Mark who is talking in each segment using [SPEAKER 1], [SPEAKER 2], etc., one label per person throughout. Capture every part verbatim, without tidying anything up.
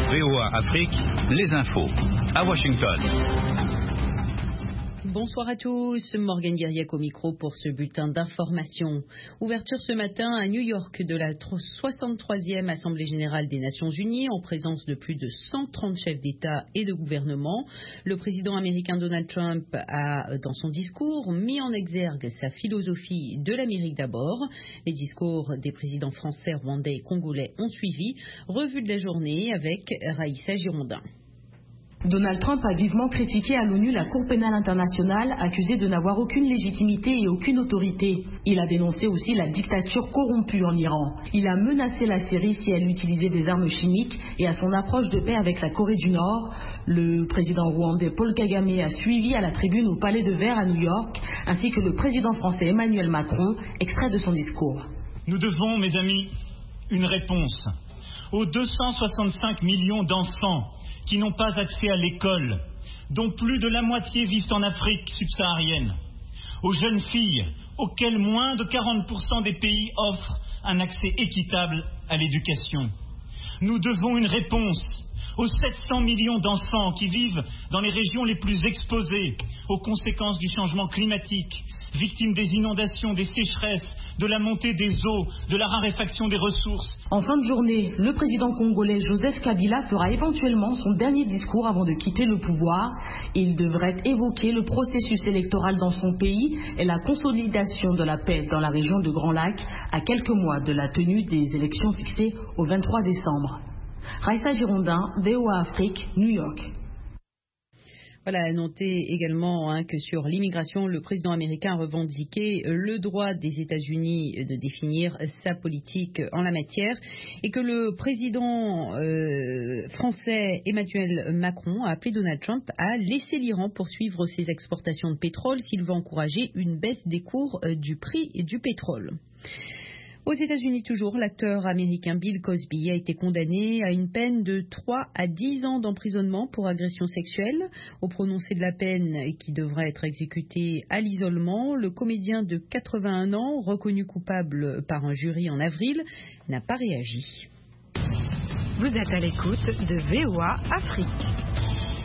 [SPEAKER 1] V O A Afrique, les infos, à Washington.
[SPEAKER 2] Bonsoir à tous, Morgane Guiriec au micro pour ce bulletin d'information. Ouverture ce matin à New York de la soixante-troisième Assemblée Générale des Nations Unies en présence de plus de cent trente chefs d'État et de gouvernement. Le président américain Donald Trump a, dans son discours, mis en exergue sa philosophie de l'Amérique d'abord. Les discours des présidents français, rwandais et congolais ont suivi. Revue de la journée avec Raïssa Girondin.
[SPEAKER 3] Donald Trump a vivement critiqué à l'ONU la Cour pénale internationale, accusée de n'avoir aucune légitimité et aucune autorité. Il a dénoncé aussi la dictature corrompue en Iran. Il a menacé la Syrie si elle utilisait des armes chimiques et à son approche de paix avec la Corée du Nord. Le président rwandais Paul Kagame a suivi à la tribune au Palais de Verre à New York, ainsi que le président français Emmanuel Macron, extrait de son discours.
[SPEAKER 4] Nous devons, mes amis, une réponse aux deux cent soixante-cinq millions d'enfants qui n'ont pas accès à l'école, dont plus de la moitié vivent en Afrique subsaharienne, aux jeunes filles auxquelles moins de quarante pour cent des pays offrent un accès équitable à l'éducation. Nous devons une réponse aux sept cents millions d'enfants qui vivent dans les régions les plus exposées aux conséquences du changement climatique, victimes des inondations, des sécheresses, de la montée des eaux, de la raréfaction des ressources.
[SPEAKER 3] En fin de journée, le président congolais Joseph Kabila fera éventuellement son dernier discours avant de quitter le pouvoir. Il devrait évoquer le processus électoral dans son pays et la consolidation de la paix dans la région de Grand Lac à quelques mois de la tenue des élections fixées au vingt-trois décembre. Raïssa Girondin, V O A Afrique, New York.
[SPEAKER 2] Voilà, à noter également hein, que sur l'immigration, le président américain a revendiqué le droit des États-Unis de définir sa politique en la matière et que le président euh, français Emmanuel Macron a appelé Donald Trump à laisser l'Iran poursuivre ses exportations de pétrole s'il veut encourager une baisse des cours euh, du prix du pétrole. Aux États-Unis toujours, l'acteur américain Bill Cosby a été condamné à une peine de trois à dix ans d'emprisonnement pour agression sexuelle. Au prononcé de la peine qui devrait être exécutée à l'isolement, le comédien de quatre-vingt-un ans, reconnu coupable par un jury en avril, n'a pas réagi.
[SPEAKER 5] Vous êtes à l'écoute de V O A Afrique.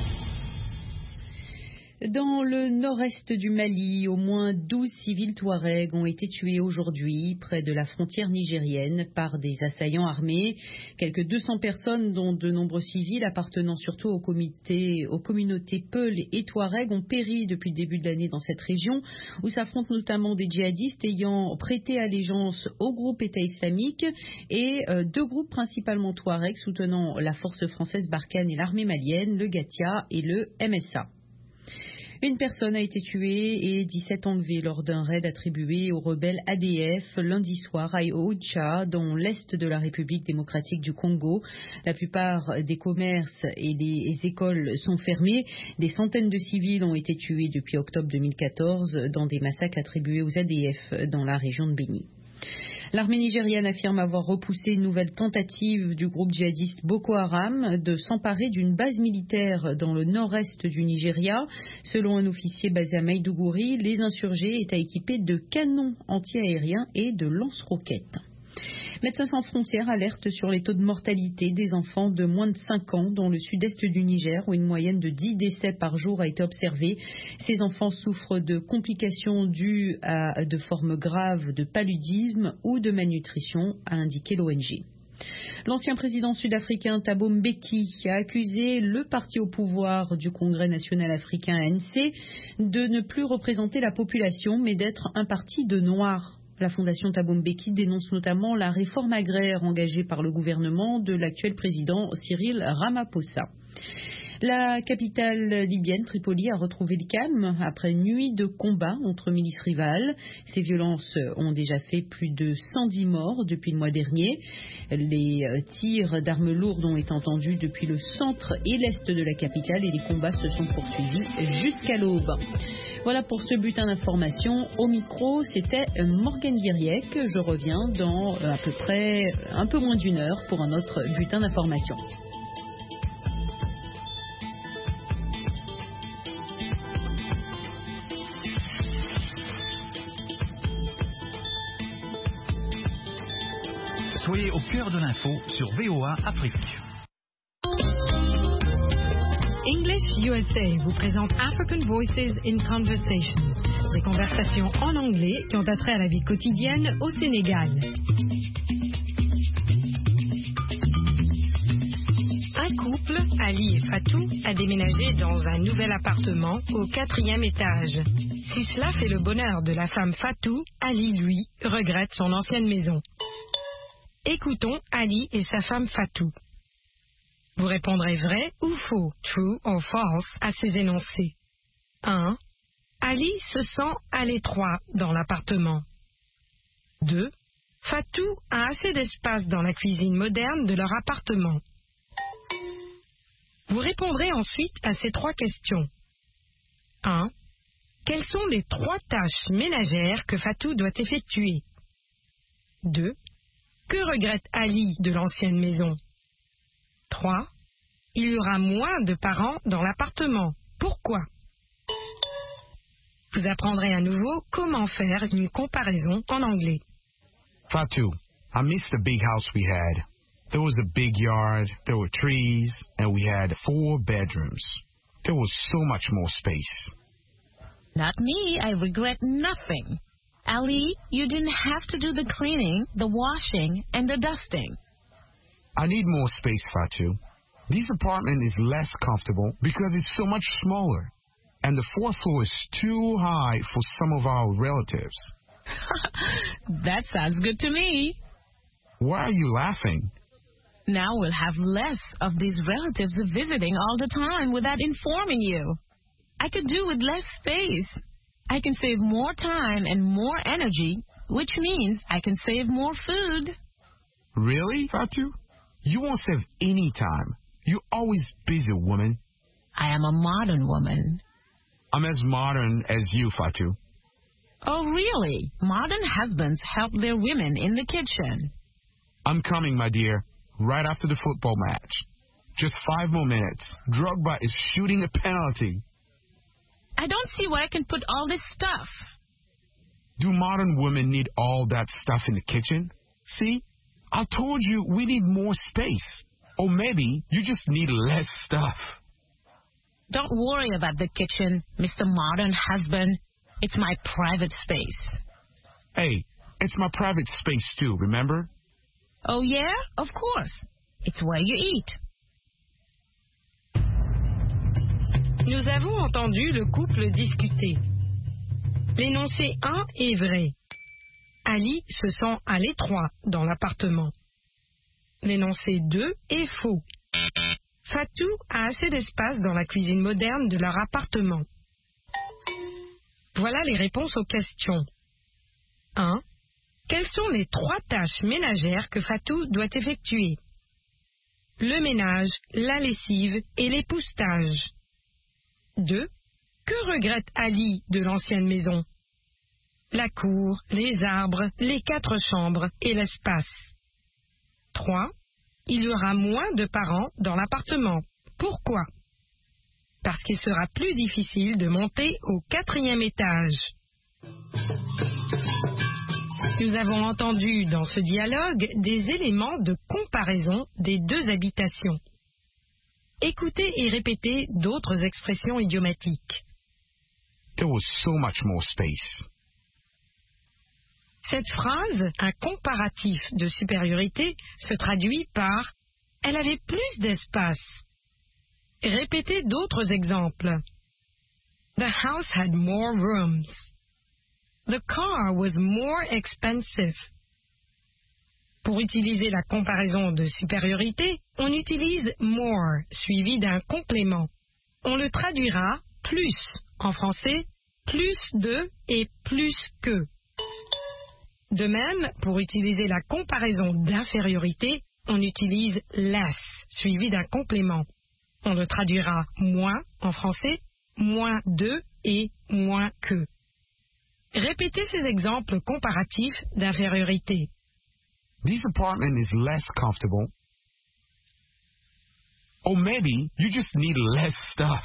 [SPEAKER 2] Dans le nord-est du Mali, au moins douze civils touaregs ont été tués aujourd'hui près de la frontière nigérienne par des assaillants armés. Quelques deux cents personnes, dont de nombreux civils appartenant surtout aux, comités, aux communautés Peul et Touareg, ont péri depuis le début de l'année dans cette région où s'affrontent notamment des djihadistes ayant prêté allégeance au groupe État islamique et euh, deux groupes principalement Touaregs soutenant la force française Barkhane et l'armée malienne, le Gatia et le M S A. Une personne a été tuée et dix-sept enlevés lors d'un raid attribué aux rebelles A D F lundi soir à Oicha, dans l'est de la République démocratique du Congo. La plupart des commerces et des écoles sont fermés. Des centaines de civils ont été tués depuis octobre deux mille quatorze dans des massacres attribués aux A D F dans la région de Béni. L'armée nigériane affirme avoir repoussé une nouvelle tentative du groupe djihadiste Boko Haram de s'emparer d'une base militaire dans le nord-est du Nigeria. Selon un officier basé à Maiduguri, les insurgés étaient équipés de canons anti-aériens et de lance-roquettes. Médecins sans frontières alerte sur les taux de mortalité des enfants de moins de cinq ans dans le sud-est du Niger, où une moyenne de dix décès par jour a été observée. Ces enfants souffrent de complications dues à de formes graves de paludisme ou de malnutrition, a indiqué l'O N G. L'ancien président sud-africain Thabo Mbeki a accusé le parti au pouvoir du Congrès national africain A N C de ne plus représenter la population mais d'être un parti de noirs. La fondation Thabo Mbeki dénonce notamment la réforme agraire engagée par le gouvernement de l'actuel président Cyril Ramaphosa. La capitale libyenne, Tripoli, a retrouvé le calme après une nuit de combat entre milices rivales. Ces violences ont déjà fait plus de cent dix morts depuis le mois dernier. Les tirs d'armes lourdes ont été entendus depuis le centre et l'est de la capitale et les combats se sont poursuivis jusqu'à l'aube. Voilà pour ce bulletin d'information. Au micro, c'était Morgane Guiriec. Je reviens dans à peu près un peu moins d'une heure pour un autre bulletin d'information.
[SPEAKER 1] Soyez au cœur de l'info sur V O A Afrique.
[SPEAKER 5] English U S A vous présente African Voices in Conversation, des conversations en anglais qui ont attrait à la vie quotidienne au Sénégal. Un couple, Ali et Fatou, a déménagé dans un nouvel appartement au quatrième étage. Si cela fait le bonheur de la femme Fatou, Ali, lui, regrette son ancienne maison. Écoutons Ali et sa femme Fatou. Vous répondrez vrai ou faux, true or false, à ces énoncés. un. Ali se sent à l'étroit dans l'appartement. deux. Fatou a assez d'espace dans la cuisine moderne de leur appartement. Vous répondrez ensuite à ces trois questions. un. Quelles sont les trois tâches ménagères que Fatou doit effectuer? deux. Que regrette Ali de l'ancienne maison? trois. Il y aura moins de parents dans l'appartement. Pourquoi? Vous apprendrez à nouveau comment faire une comparaison en anglais.
[SPEAKER 6] Fatou, I miss the big house we had. There was a big yard, there were trees, and we had four bedrooms. There was so much more space.
[SPEAKER 7] Not me. I regret nothing. Ali, you didn't have to do the cleaning, the washing, and the dusting.
[SPEAKER 6] I need more space, Fatou. This apartment is less comfortable because it's so much smaller. And the fourth floor is too high for some of our relatives.
[SPEAKER 7] That sounds good to me.
[SPEAKER 6] Why are you laughing?
[SPEAKER 7] Now we'll have less of these relatives visiting all the time without informing you. I could do with less space. I can save more time and more energy, which means I can save more food.
[SPEAKER 6] Really, Fatou? You won't save any time. You're always busy, woman.
[SPEAKER 7] I am a modern woman.
[SPEAKER 6] I'm as modern as you, Fatou.
[SPEAKER 7] Oh, really? Modern husbands help their women in the kitchen.
[SPEAKER 6] I'm coming, my dear, right after the football match. Just five more minutes. Drogba is shooting a penalty.
[SPEAKER 7] I don't see where I can put all this stuff.
[SPEAKER 6] Do modern women need all that stuff in the kitchen? See? I told you we need more space. Or maybe you just need less stuff.
[SPEAKER 7] Don't worry about the kitchen, Mister Modern Husband. It's my private space.
[SPEAKER 6] Hey, it's my private space too, remember?
[SPEAKER 7] Oh, yeah? Of course. It's where you eat.
[SPEAKER 5] Nous avons entendu le couple discuter. L'énoncé un est vrai. Ali se sent à l'étroit dans l'appartement. L'énoncé deux est faux. Fatou a assez d'espace dans la cuisine moderne de leur appartement. Voilà les réponses aux questions. un. Quelles sont les trois tâches ménagères que Fatou doit effectuer? Le ménage, la lessive et l'époussetage. deux. Que regrette Ali de l'ancienne maison? La cour, les arbres, les quatre chambres et l'espace. trois. Il y aura moins de parents dans l'appartement. Pourquoi? Parce qu'il sera plus difficile de monter au quatrième étage. Nous avons entendu dans ce dialogue des éléments de comparaison des deux habitations. Écoutez et répétez d'autres expressions idiomatiques.
[SPEAKER 6] There was so much more space.
[SPEAKER 5] Cette phrase, un comparatif de supériorité, se traduit par « elle avait plus d'espace ». Répétez d'autres exemples. The house had more rooms. The car was more expensive. Pour utiliser la comparaison de supériorité, on utilise more suivi d'un complément. On le traduira plus en français, plus de et plus que. De même, pour utiliser la comparaison d'infériorité, on utilise less suivi d'un complément. On le traduira moins en français, moins de et moins que. Répétez ces exemples comparatifs d'infériorité.
[SPEAKER 6] This apartment is less comfortable. Or maybe you just need less stuff.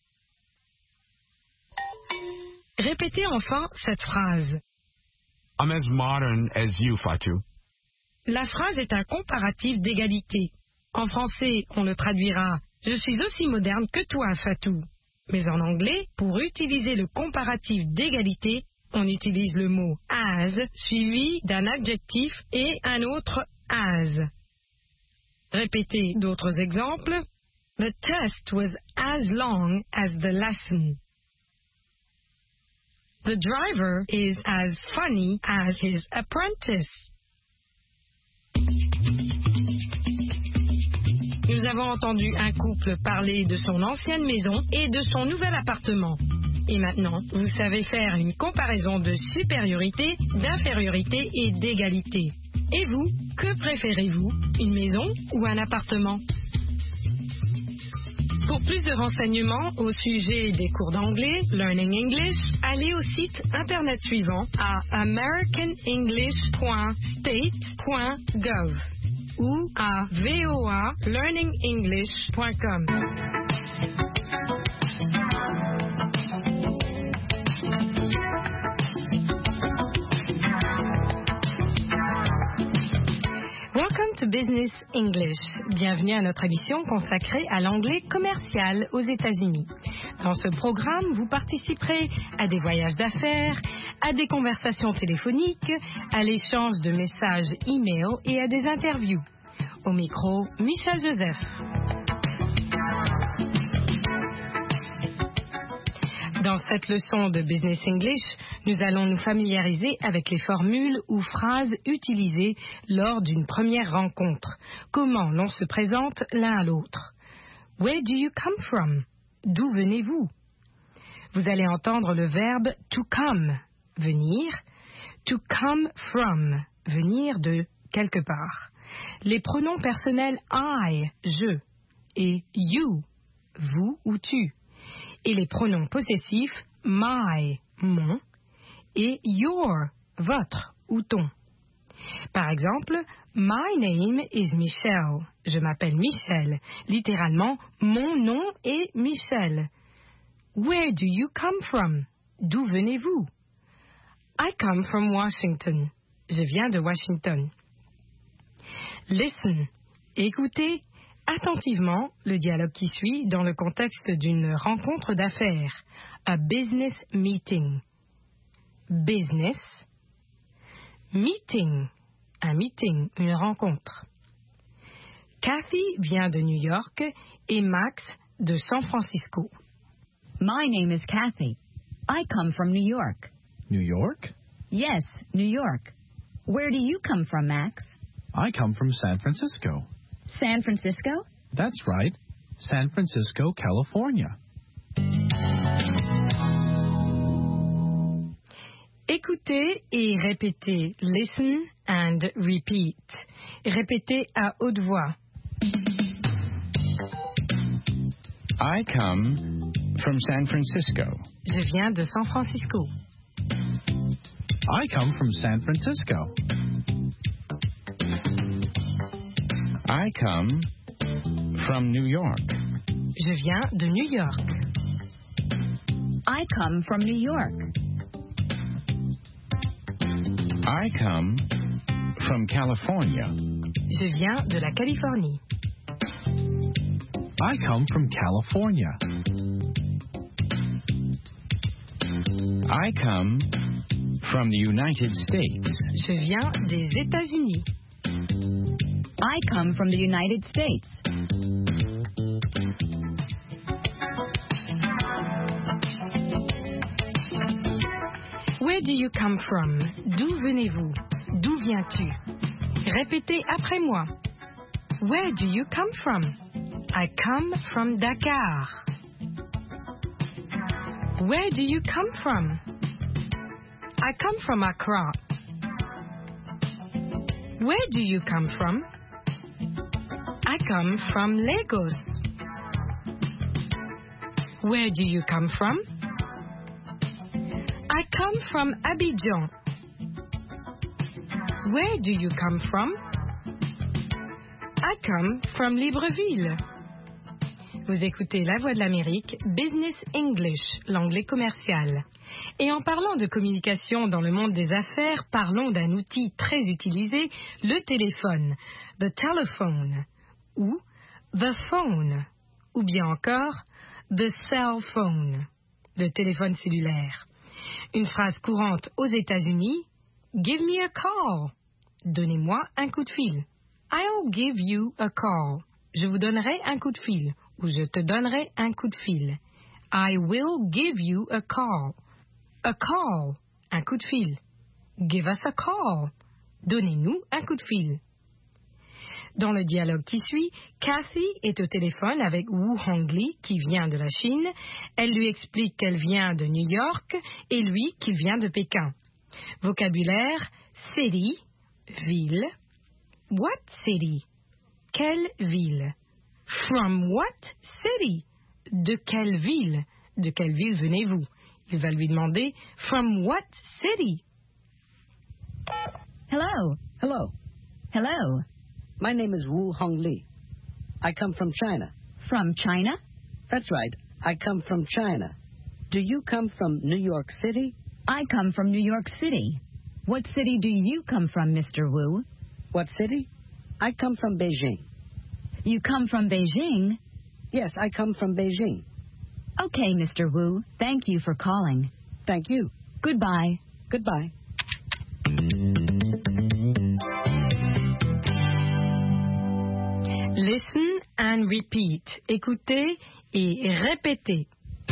[SPEAKER 5] Répétez enfin cette phrase.
[SPEAKER 6] I'm as modern as you, Fatou.
[SPEAKER 5] La phrase est un comparatif d'égalité. En français, on le traduira Je suis aussi moderne que toi, Fatou. Mais en anglais, pour utiliser le comparatif d'égalité, on utilise le mot as suivi d'un adjectif et un autre as. Répétez d'autres exemples. The test was as long as the lesson. The driver is as funny as his apprentice. Nous avons entendu un couple parler de son ancienne maison et de son nouvel appartement. Et maintenant, vous savez faire une comparaison de supériorité, d'infériorité et d'égalité. Et vous, que préférez-vous, une maison ou un appartement? Pour plus de renseignements au sujet des cours d'anglais, Learning English, allez au site internet suivant à american english point state point gov ou à v o a learning english point com. Welcome to Business English. Bienvenue à notre émission consacrée à l'anglais commercial aux États-Unis. Dans ce programme, vous participerez à des voyages d'affaires, à des conversations téléphoniques, à l'échange de messages e-mail et à des interviews. Au micro, Michel Joseph. Dans cette leçon de Business English, nous allons nous familiariser avec les formules ou phrases utilisées lors d'une première rencontre. Comment l'on se présente l'un à l'autre. Where do you come from? D'où venez-vous? Vous allez entendre le verbe to come, venir, to come from, venir de quelque part. Les pronoms personnels I, je, et you, vous ou tu. Et les pronoms possessifs my, mon, et your, votre ou ton. Par exemple, my name is Michelle. Je m'appelle Michel. Littéralement, mon nom est Michel. Where do you come from? D'où venez-vous? I come from Washington. Je viens de Washington. Listen. Écoutez attentivement le dialogue qui suit dans le contexte d'une rencontre d'affaires. A business meeting. Business. Meeting. Un meeting, une rencontre. Kathy vient de New York et Max de San Francisco.
[SPEAKER 8] My name is Kathy. I come from New York.
[SPEAKER 9] New York?
[SPEAKER 8] Yes, New York. Where do you come from, Max?
[SPEAKER 9] I come from San Francisco.
[SPEAKER 8] San Francisco?
[SPEAKER 9] That's right. San Francisco, California.
[SPEAKER 5] Écoutez et répétez. Listen and repeat. Répétez à haute voix.
[SPEAKER 1] I come from San Francisco.
[SPEAKER 5] Je viens de San Francisco.
[SPEAKER 9] I come from San Francisco.
[SPEAKER 1] I come from New York.
[SPEAKER 5] Je viens de New York.
[SPEAKER 8] I come from New York.
[SPEAKER 1] I come from California.
[SPEAKER 5] Je viens de la Californie.
[SPEAKER 9] I come from California.
[SPEAKER 1] I come from the United States.
[SPEAKER 5] Je viens des États-Unis.
[SPEAKER 8] I come from the United States.
[SPEAKER 5] Where do you come from? D'où venez-vous? D'où viens-tu? Répétez après moi. Where do you come from? I come from Dakar. Where do you come from? I come from Accra. Where do you come from? I come from Lagos. Where do you come from? I come from Abidjan. Where do you come from? I come from Libreville. Vous écoutez La Voix de l'Amérique, Business English, l'anglais commercial. Et en parlant de communication dans le monde des affaires, parlons d'un outil très utilisé, le téléphone, the telephone, ou the phone, ou bien encore the cell phone, le téléphone cellulaire. Une phrase courante aux États-Unis, give me a call, donnez-moi un coup de fil. I'll give you a call, je vous donnerai un coup de fil, ou je te donnerai un coup de fil. I will give you a call. A call, un coup de fil. Give us a call, donnez-nous un coup de fil. Dans le dialogue qui suit, Kathy est au téléphone avec Wu Hongli qui vient de la Chine. Elle lui explique qu'elle vient de New York et lui qu'il vient de Pékin. Vocabulaire, city, ville. What city? Quelle ville? From what city? De quelle ville? De quelle ville venez-vous? Il va lui demander, from what city?
[SPEAKER 10] Hello.
[SPEAKER 11] Hello.
[SPEAKER 10] Hello.
[SPEAKER 11] My name is Wu Hongli. I come from China.
[SPEAKER 10] From China?
[SPEAKER 11] That's right. I come from China. Do you come from New York City?
[SPEAKER 10] I come from New York City. What city do you come from, Mister Wu?
[SPEAKER 11] What city? I come from Beijing.
[SPEAKER 10] You come from Beijing?
[SPEAKER 11] Yes, I come from Beijing.
[SPEAKER 10] Okay, Mister Wu. Thank you for calling.
[SPEAKER 11] Thank you.
[SPEAKER 10] Goodbye.
[SPEAKER 11] Goodbye.
[SPEAKER 5] Listen and repeat. Écoutez et répétez.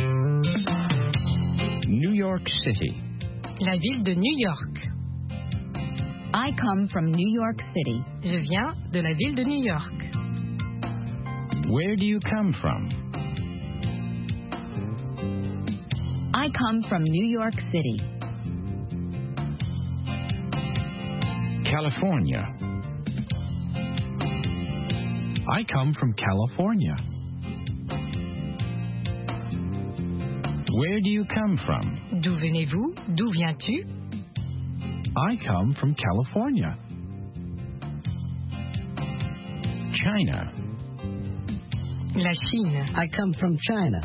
[SPEAKER 1] New York City.
[SPEAKER 5] La ville de New York.
[SPEAKER 10] I come from New York City.
[SPEAKER 5] Je viens de la ville de New York.
[SPEAKER 1] Where do you come from?
[SPEAKER 10] I come from New York City.
[SPEAKER 1] California.
[SPEAKER 9] I come from California.
[SPEAKER 1] Where do you come from?
[SPEAKER 5] D'où venez-vous? D'où viens-tu?
[SPEAKER 9] I come from California.
[SPEAKER 1] China.
[SPEAKER 5] La Chine.
[SPEAKER 11] I come from China.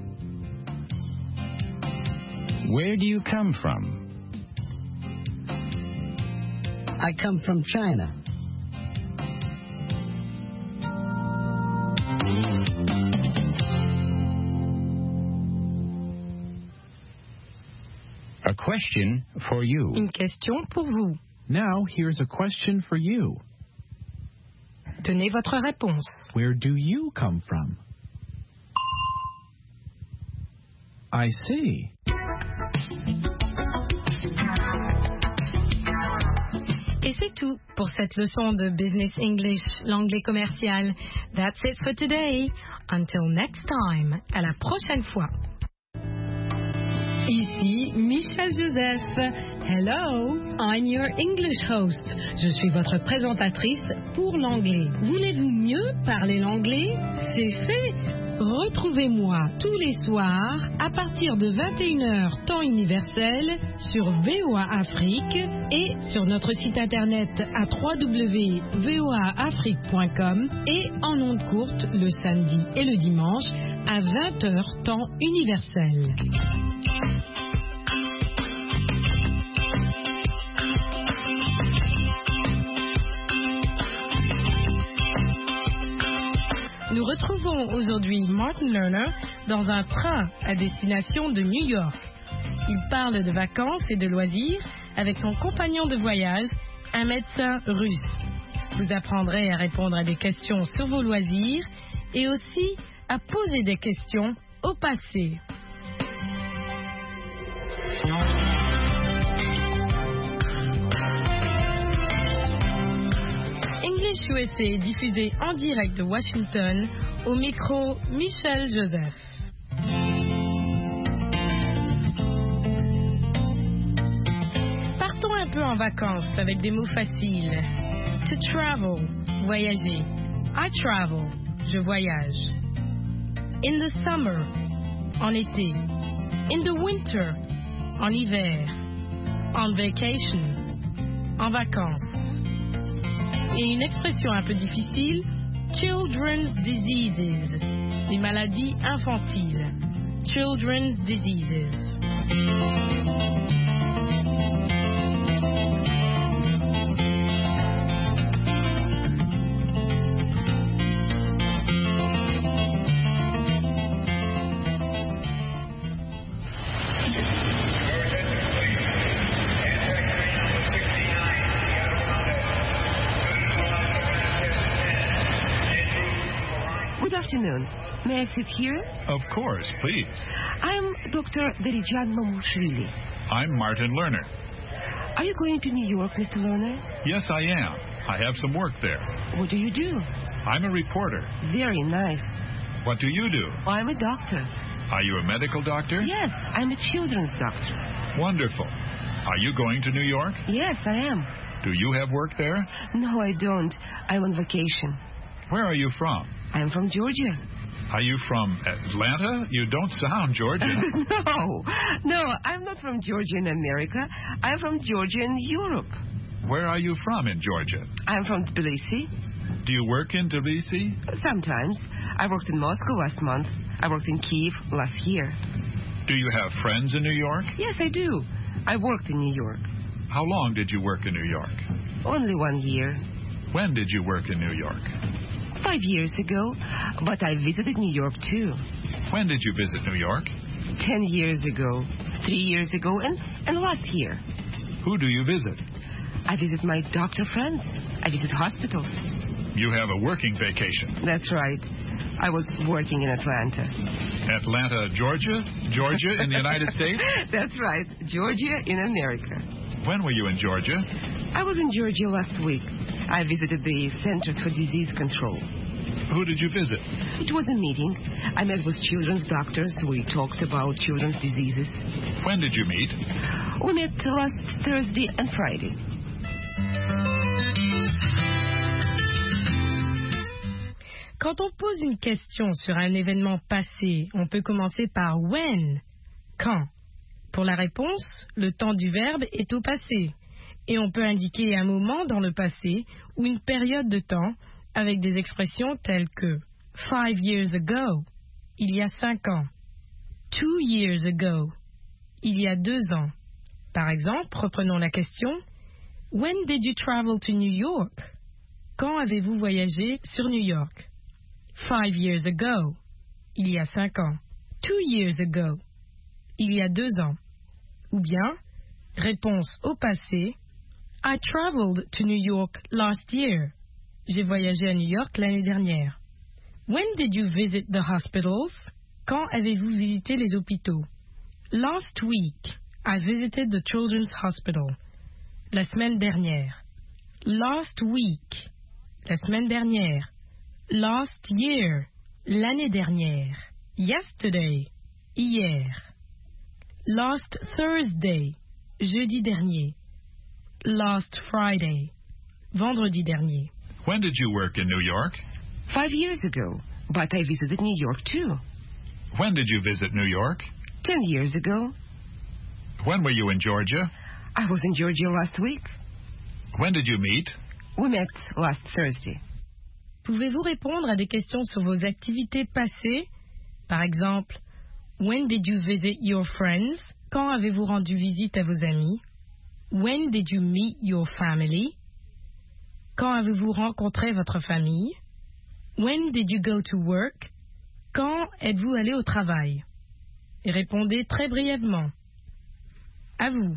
[SPEAKER 1] Where do you come from?
[SPEAKER 11] I come from China.
[SPEAKER 1] A question for you.
[SPEAKER 5] Une question pour vous.
[SPEAKER 9] Now, here's a question for you.
[SPEAKER 5] Donnez votre réponse.
[SPEAKER 9] Where do you come from? I see.
[SPEAKER 5] Et c'est tout pour cette leçon de Business English, l'anglais commercial. That's it for today. Until next time. À la prochaine fois. Ici Michel Joseph. Hello, I'm your English host. Je suis votre présentatrice pour l'anglais. Voulez-vous mieux parler l'anglais? C'est fait. Retrouvez-moi tous les soirs à partir de vingt et une heures temps universel sur V O A Afrique et sur notre site internet à w w w point v o a afrique point com et en ondes courtes le samedi et le dimanche à vingt heures temps universel. Nous retrouvons aujourd'hui Martin Lerner dans un train à destination de New York. Il parle de vacances et de loisirs avec son compagnon de voyage, un médecin russe. Vous apprendrez à répondre à des questions sur vos loisirs et aussi à poser des questions au passé. English U S A est diffusé en direct de Washington, au micro Michel Joseph. Partons un peu en vacances avec des mots faciles. To travel, voyager. I travel, je voyage. In the summer, en été. In the winter, en hiver. On vacation, en vacances. Et une expression un peu difficile, children's diseases, les maladies infantiles. Children's diseases.
[SPEAKER 12] afternoon. May I sit here?
[SPEAKER 1] Of course, please.
[SPEAKER 12] I'm Doctor Derijan Mamushvili.
[SPEAKER 1] I'm Martin Lerner.
[SPEAKER 12] Are you going to New York, Mister Lerner?
[SPEAKER 1] Yes, I am. I have some work there.
[SPEAKER 12] What do you do?
[SPEAKER 1] I'm a reporter.
[SPEAKER 12] Very nice.
[SPEAKER 1] What do you do?
[SPEAKER 12] I'm a doctor.
[SPEAKER 1] Are you a medical doctor?
[SPEAKER 12] Yes, I'm a children's doctor.
[SPEAKER 1] Wonderful. Are you going to New York?
[SPEAKER 12] Yes, I am.
[SPEAKER 1] Do you have work there?
[SPEAKER 12] No, I don't. I'm on vacation.
[SPEAKER 1] Where are you from?
[SPEAKER 12] I'm from Georgia.
[SPEAKER 1] Are you from Atlanta? You don't sound Georgian.
[SPEAKER 12] No, no, I'm not from Georgia in America. I'm from Georgia in Europe.
[SPEAKER 1] Where are you from in Georgia?
[SPEAKER 12] I'm from Tbilisi.
[SPEAKER 1] Do you work in Tbilisi?
[SPEAKER 12] Sometimes. I worked in Moscow last month. I worked in Kyiv last year.
[SPEAKER 1] Do you have friends in New York?
[SPEAKER 12] Yes, I do. I worked in New York.
[SPEAKER 1] How long did you work in New York?
[SPEAKER 12] Only one year.
[SPEAKER 1] When did you work in New York?
[SPEAKER 12] Five years ago, but I visited New York too.
[SPEAKER 1] When did you visit New York?
[SPEAKER 12] Ten years ago, three years ago, and, and last year.
[SPEAKER 1] Who do you visit?
[SPEAKER 12] I visit my doctor friends. I visit hospitals.
[SPEAKER 1] You have a working vacation.
[SPEAKER 12] That's right. I was working in Atlanta.
[SPEAKER 1] Atlanta, Georgia? Georgia in the United States?
[SPEAKER 12] That's right. Georgia in America.
[SPEAKER 1] When were you in Georgia?
[SPEAKER 12] I was in Georgia last week. I visited the Centers for Disease Control.
[SPEAKER 1] Who did you visit?
[SPEAKER 12] It was a meeting. I met with children's doctors. We talked about children's diseases.
[SPEAKER 1] When did you meet?
[SPEAKER 12] We met last Thursday and Friday.
[SPEAKER 5] Quand on pose une question sur un événement passé, on peut commencer par when, quand. Pour la réponse, le temps du verbe est au passé. Et on peut indiquer un moment dans le passé ou une période de temps avec des expressions telles que five years ago, il y a cinq ans. Two years ago, il y a deux ans. Par exemple, reprenons la question. When did you travel to New York? Quand avez-vous voyagé sur New York? Five years ago, il y a cinq ans. Two years ago, il y a deux ans. Ou bien, réponse au passé, I traveled to New York last year. J'ai voyagé à New York l'année dernière. When did you visit the hospitals? Quand avez-vous visité les hôpitaux? Last week, I visited the Children's Hospital. La semaine dernière. Last week, la semaine dernière. Last year, l'année dernière. Yesterday, hier. Last Thursday, jeudi dernier. Last Friday, vendredi dernier.
[SPEAKER 1] When did you work in New York?
[SPEAKER 12] Five years ago, but I visited New York too.
[SPEAKER 1] When did you visit New York?
[SPEAKER 12] Ten years ago.
[SPEAKER 1] When were you in Georgia?
[SPEAKER 12] I was in Georgia last week.
[SPEAKER 1] When did you meet?
[SPEAKER 12] We met last Thursday.
[SPEAKER 5] Pouvez-vous répondre à des questions sur vos activités passées? Par exemple, when did you visit your friends? Quand avez-vous rendu visite à vos amis? When did you meet your family? Quand avez-vous rencontré votre famille? When did you go to work? Quand êtes-vous allé au travail? Et répondez très brièvement. À vous.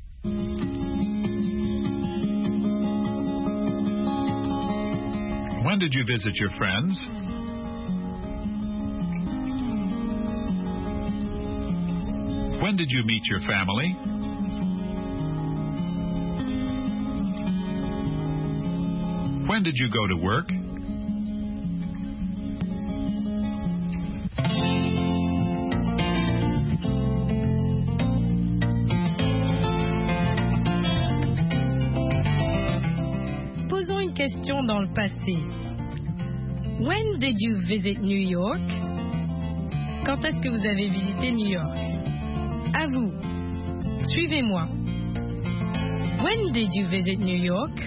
[SPEAKER 1] When did you visit your friends? When did you meet your family? When did you go to work?
[SPEAKER 5] Posons une question dans le passé. When did you visit New York? Quand est-ce que vous avez visité New York? À vous. Suivez-moi. When did you visit New York?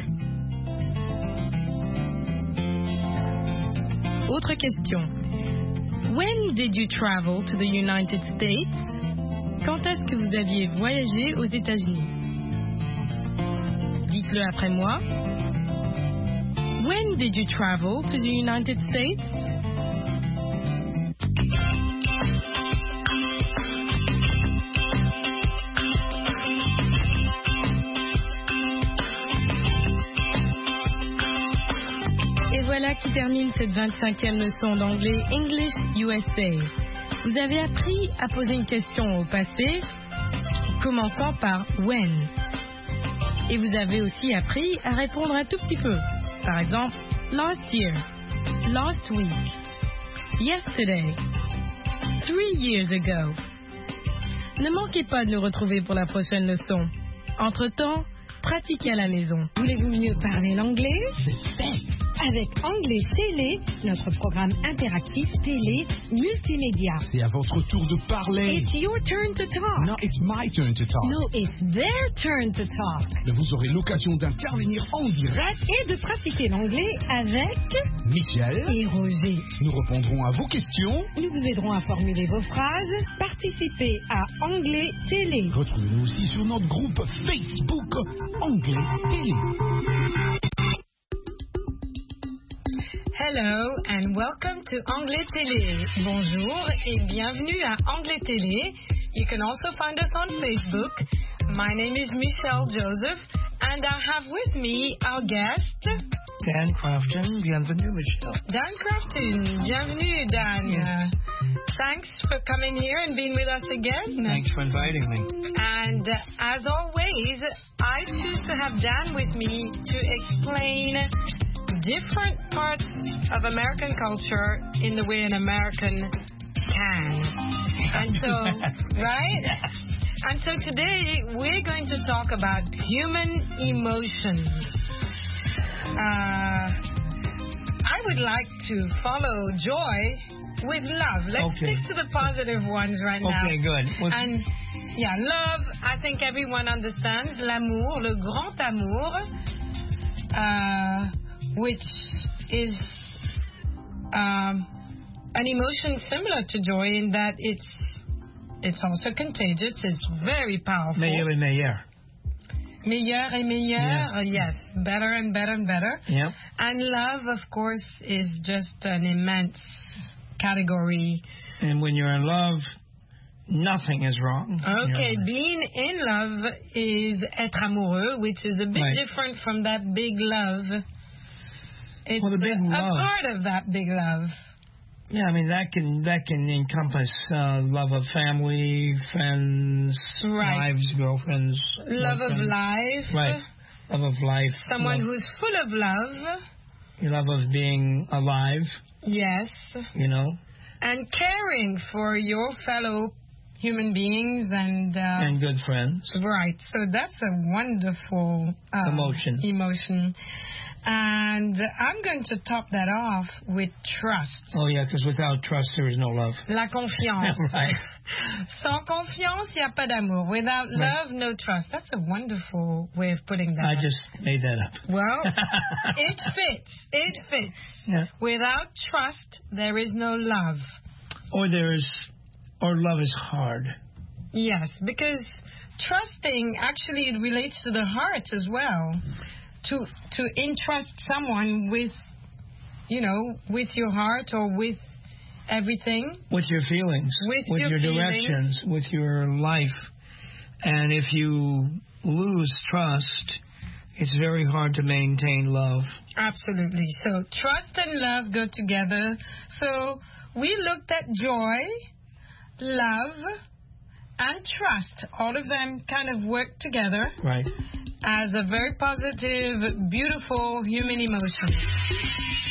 [SPEAKER 5] Autre question. When did you travel to the United States? Quand est-ce que vous aviez voyagé aux États-Unis? Dites-le après moi. When did you travel to the United States? Et voilà qui qui termine cette vingt-cinquième leçon d'anglais English U S A. Vous avez appris à poser une question au passé, commençant par when. Et vous avez aussi appris à répondre un tout petit peu. Par exemple, last year, last week, yesterday, three years ago. Ne manquez pas de nous retrouver pour la prochaine leçon. Entre-temps, pratiquez à la maison.
[SPEAKER 10] Voulez-vous mieux parler l'anglais? C'est fait. Avec Anglais Télé, notre programme interactif télé multimédia.
[SPEAKER 6] C'est à votre tour de parler.
[SPEAKER 10] It's your turn to talk.
[SPEAKER 6] No, it's my turn to talk.
[SPEAKER 10] No, it's their turn to talk.
[SPEAKER 6] Mais vous aurez l'occasion d'intervenir en direct
[SPEAKER 10] et de pratiquer l'anglais avec
[SPEAKER 6] Michel
[SPEAKER 10] et Roger.
[SPEAKER 6] Nous répondrons à vos questions.
[SPEAKER 10] Nous vous aiderons à formuler vos phrases. Participez à Anglais Télé.
[SPEAKER 6] Retrouvez-nous aussi sur notre groupe Facebook Anglais Télé.
[SPEAKER 5] Hello and welcome to Anglais Télé. Bonjour et bienvenue à Anglais Télé. You can also find us on Facebook. My name is Michelle Joseph and I have with me our guest
[SPEAKER 13] Dan Crofton. Bienvenue, Michelle.
[SPEAKER 5] Dan Crofton. Bienvenue, Dan.
[SPEAKER 13] Yes.
[SPEAKER 5] Uh, thanks for coming here and being with us again.
[SPEAKER 13] Thanks for inviting me.
[SPEAKER 5] And uh, as always, I choose to have Dan with me to explain different parts of American culture in the way an American can. And so, right? And so today we're going to talk about human emotions. Uh, I would like to follow joy with love. Let's
[SPEAKER 13] okay.
[SPEAKER 5] stick to the positive ones right now.
[SPEAKER 13] Okay, good. What's
[SPEAKER 5] and yeah, love, I think everyone understands. L'amour, le grand amour. Uh, which is um, an emotion similar to joy in that it's it's also contagious. It's very powerful.
[SPEAKER 13] Meilleur et meilleur.
[SPEAKER 5] Meilleur et meilleur.
[SPEAKER 13] Yes.
[SPEAKER 5] yes. Better and better and better.
[SPEAKER 13] Yep.
[SPEAKER 5] And love, of course, is just an immense category.
[SPEAKER 13] And when you're in love, nothing is wrong.
[SPEAKER 5] Okay, being in love is être amoureux, which is a bit
[SPEAKER 13] right.
[SPEAKER 5] different from that big love. It's
[SPEAKER 13] well, the big
[SPEAKER 5] a,
[SPEAKER 13] love.
[SPEAKER 5] a part of that big love.
[SPEAKER 13] Yeah, I mean that can that can encompass uh, love of family, friends,
[SPEAKER 5] right.
[SPEAKER 13] wives, girlfriends,
[SPEAKER 5] love
[SPEAKER 13] girlfriends.
[SPEAKER 5] of life,
[SPEAKER 13] right? Love of life.
[SPEAKER 5] Someone
[SPEAKER 13] love.
[SPEAKER 5] who's full of love.
[SPEAKER 13] Love of being alive.
[SPEAKER 5] Yes.
[SPEAKER 13] You know.
[SPEAKER 5] And caring for your fellow human beings and uh,
[SPEAKER 13] and good friends.
[SPEAKER 5] Right. So that's a wonderful uh,
[SPEAKER 13] emotion.
[SPEAKER 5] Emotion. And I'm going to top that off with trust.
[SPEAKER 13] Oh, yeah, because without trust, there is no love.
[SPEAKER 5] La confiance.
[SPEAKER 13] Right.
[SPEAKER 5] Sans confiance, il n'y a pas d'amour. Without
[SPEAKER 13] right.
[SPEAKER 5] love, no trust. That's a wonderful way of putting that
[SPEAKER 13] I
[SPEAKER 5] up.
[SPEAKER 13] just made that up.
[SPEAKER 5] Well, it fits. It fits.
[SPEAKER 13] Yeah.
[SPEAKER 5] Without trust, there is no love.
[SPEAKER 13] Or there is, or love is hard.
[SPEAKER 5] Yes, because trusting actually relates to the heart as well. To to entrust someone with, you know, with your heart or with everything.
[SPEAKER 13] With your feelings.
[SPEAKER 5] With,
[SPEAKER 13] with
[SPEAKER 5] your,
[SPEAKER 13] your
[SPEAKER 5] feelings.
[SPEAKER 13] directions. With your life. And if you lose trust, it's very hard to maintain love.
[SPEAKER 5] Absolutely. So trust and love go together. So we looked at joy, love, and trust. All of them kind of work together.
[SPEAKER 13] Right.
[SPEAKER 5] As a very positive, beautiful human emotion.